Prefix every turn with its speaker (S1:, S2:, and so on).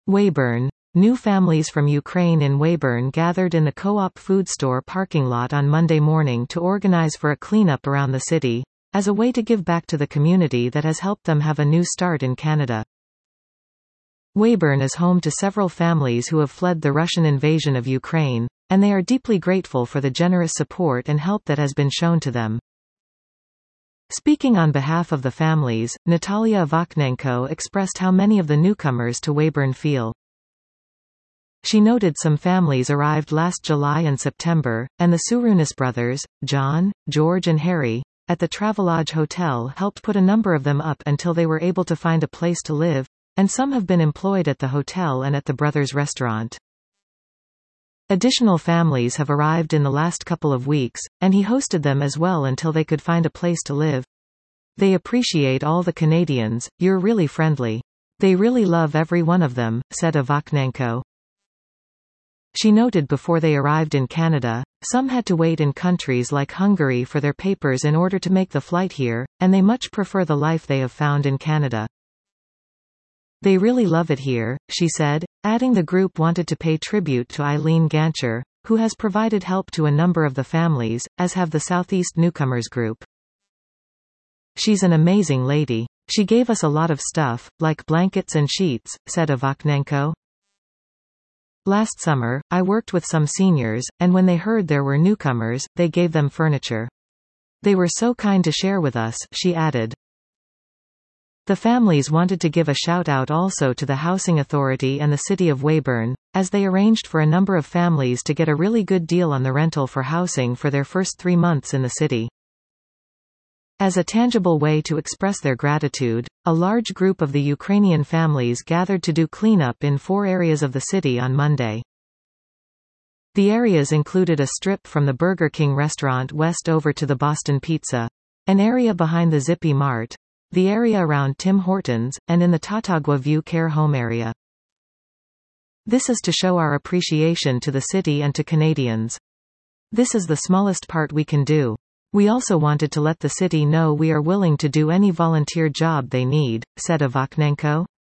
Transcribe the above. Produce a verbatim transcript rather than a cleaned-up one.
S1: Weyburn. New families from Ukraine in Weyburn gathered in the Co-op food store parking lot on Monday morning to organize for a cleanup around the city, as a way to give back to the community that has helped them have a new start in Canada. Weyburn is home to several families who have fled the Russian invasion of Ukraine, and they are deeply grateful for the generous support and help that has been shown to them. Speaking on behalf of the families, Natalia Vakhnenko expressed how many of the newcomers to Weyburn feel. She noted some families arrived last July and September, and the Surunis brothers, John, George and Harry, at the Travelodge Hotel helped put a number of them up until they were able to find a place to live, and some have been employed at the hotel and at the brothers' restaurant. Additional families have arrived in the last couple of weeks, and he hosted them as well until they could find a place to live. They appreciate all the Canadians, you're really friendly. They really love every one of them, said Vakhnenko. She noted before they arrived in Canada, some had to wait in countries like Hungary for their papers in order to make the flight here, and they much prefer the life they have found in Canada. They really love it here, she said, adding the group wanted to pay tribute to Eileen Gancher, who has provided help to a number of the families, as have the Southeast Newcomers Group. She's an amazing lady. She gave us a lot of stuff, like blankets and sheets, said Vakhnenko. Last summer, I worked with some seniors, and when they heard there were newcomers, they gave them furniture. They were so kind to share with us, she added. The families wanted to give a shout-out also to the Housing Authority and the City of Weyburn, as they arranged for a number of families to get a really good deal on the rental for housing for their first three months in the city. As a tangible way to express their gratitude, a large group of the Ukrainian families gathered to do cleanup in four areas of the city on Monday. The areas included a strip from the Burger King restaurant west over to the Boston Pizza, an area behind the Zippy Mart, the area around Tim Hortons, and in the Tautauqua View Care Home area. This is to show our appreciation to the city and to Canadians. This is the smallest part we can do. We also wanted to let the city know we are willing to do any volunteer job they need, said Vakhnenko.